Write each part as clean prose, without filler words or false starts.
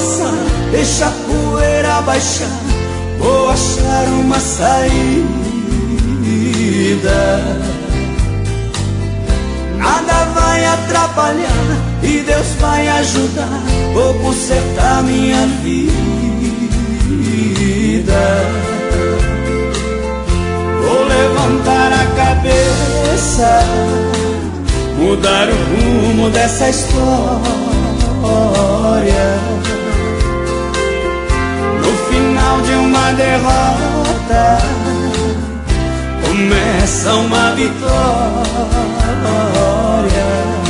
passar, deixa a poeira baixar, vou achar uma saída. Nada vai atrapalhar e Deus vai ajudar, vou consertar minha vida. Vou levantar a cabeça, mudar o rumo dessa história. No final de uma derrota começa uma vitória.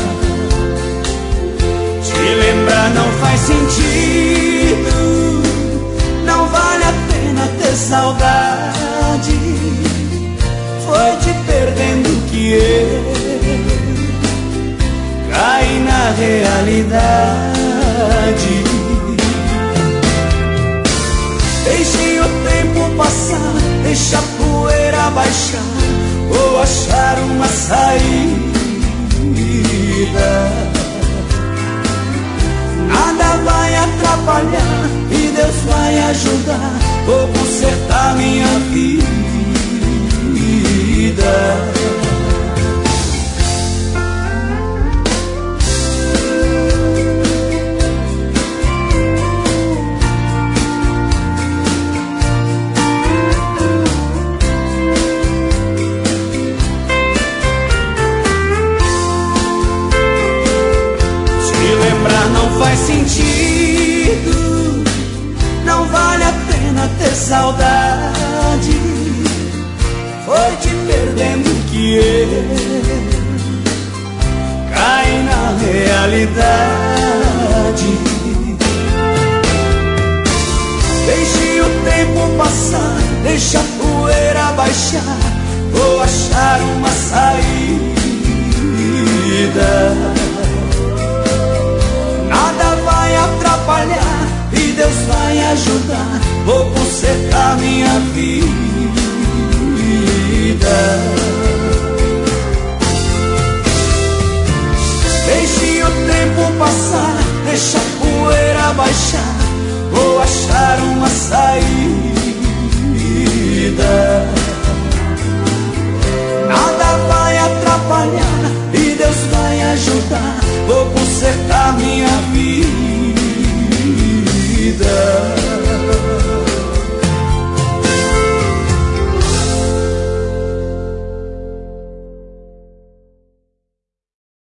Te lembrar não faz sentido, não vale a pena ter saudade. Foi te perdendo que eu caí na realidade. Deixe o tempo passar, deixa a poeira baixar, vou achar uma saída. Nada vai atrapalhar e Deus vai ajudar, vou consertar minha vida. Não faz sentido, não vale a pena ter saudade. Foi te perdendo que eu caí na realidade. Deixe o tempo passar, deixa a poeira baixar, vou achar uma saída. Nada vai atrapalhar e Deus vai ajudar, vou consertar minha vida.